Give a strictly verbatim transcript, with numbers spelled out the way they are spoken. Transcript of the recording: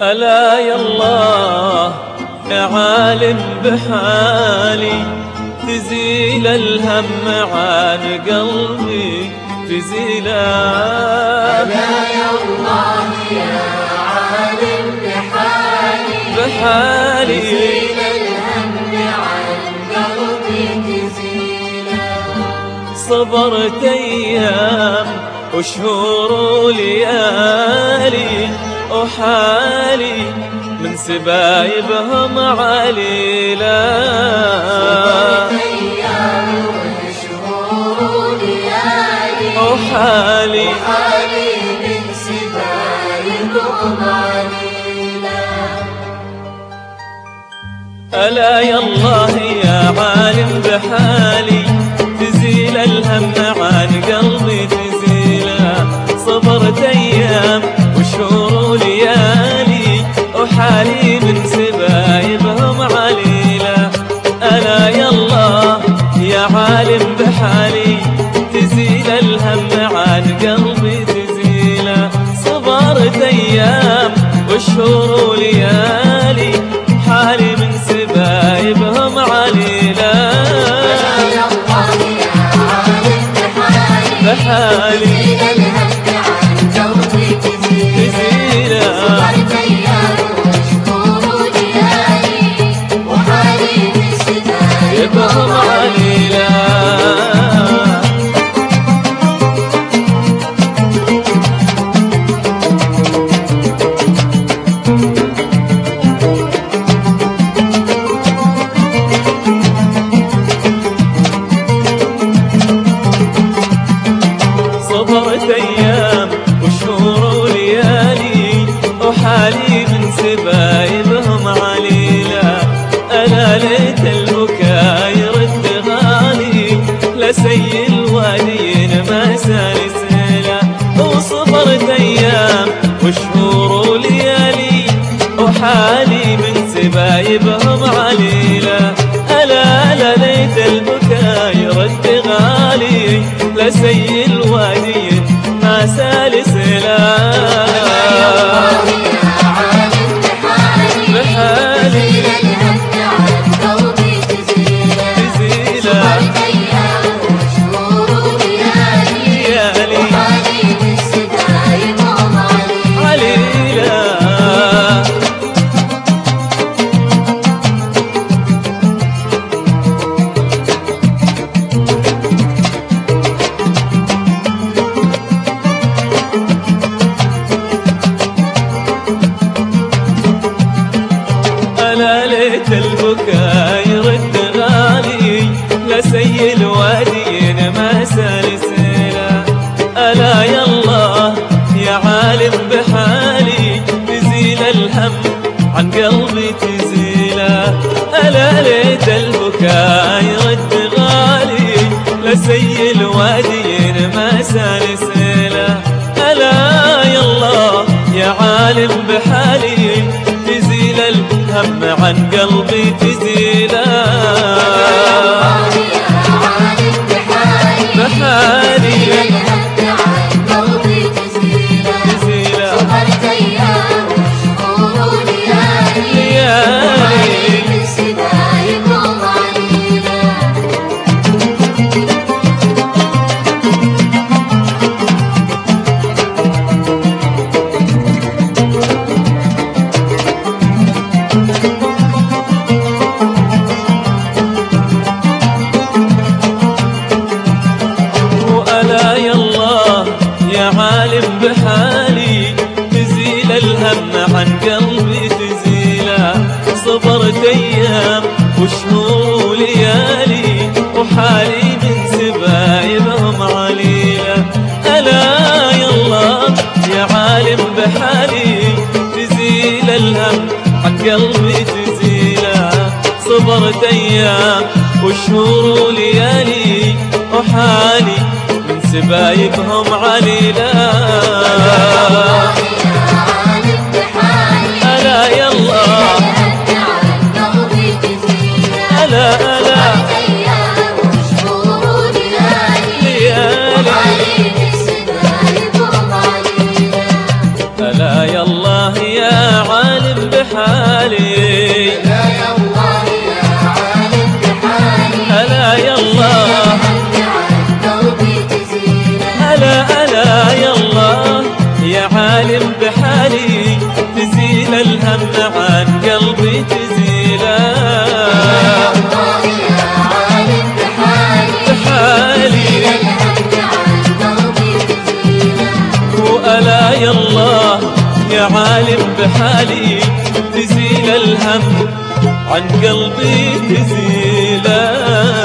ألا يالله يا عالم بحالي، تزيل الهم عن قلبي تزيله. ألا يالله يا عالم بحالي، بحالي تزيل الهم عن قلبي تزيله. صبرت أيام وشهور وليالي وحالي من سبايبهم عليلا. صبرت أيام وشهور وليالي وحالي وحالي من سبايبهم عليلا. ألا يالله يا عالم بحالي، تزيل الهم عن قلبي تزيله. صبرت أيام وشهور وليالي وحالي من سبايبهم عليله. ألا يالله يا عالم بحالي، تزيل الهم عن قلبي تزيله. صبرت أيام وشهور وليالي حالي من سبايبهم عليله. بحالي تزيل الهم عن قلبي تزيله. صبرت أيام وشهور وليالي وحالي من سبايبهم عليلا. صبرت أيام وشهور وليالي وحالي من سبايبهم عليلا. ألا ليت البكاء يرد غالي، لسيل وادين ما سالسلا. وصبرت أيام وشهور وليالي وحالي من سبايبهم عليلا. ألا ليت البكاء يرد غالي، لسيل وادين ما سالسلا. بحالي تزيل الهم عن قلبي تزيله. تزيله. صبرت أيام وشهور وليالي وحالي من سبايبهم عليلا. عليلا ألا ليت البكاء يرد غالي، لسيل وادين ما سالسلا. ألا يالله يا عالم بحالي، تزيل الهم عن قلبي تزيله. ألا ليت البكاء يرد غالي، لسيل وادين ما سالسلا. ألا يالله يا عالم بحالي، تزيل الهم عن قلبي تزيله. بحالي الهم عن قلبي تزيله. تزيله. صبرت أيام وشهور وليالي وحالي من سبايبهم عليلا. وألا يالله يا عالم بحالي، تزيل الهم عن قلبي تزيله. صبرت أيام وشهور وليالي وحالي من سبايبهم عليلا. ألا يالله يا عالم بحالي، تزيل الهم عن قلبي تزيله. صبرت أيام وشهور وليالي وحالي من سبايبهم عليلا. ألا يالله ألا ألا ألا يالله يا علي بحالي ألا يا الله يا عالم بحالي ألا يا الله هم عن قلبي تزيله ألا ألا يا الله يا عالم بحالي تزيل الهم عن قلبي تزيله الله يا عالم بحالي بحالي الهم عن قلبي تزيله وألا يا الله يا عالم بحالي تزيل الهم عن قلبي تزيله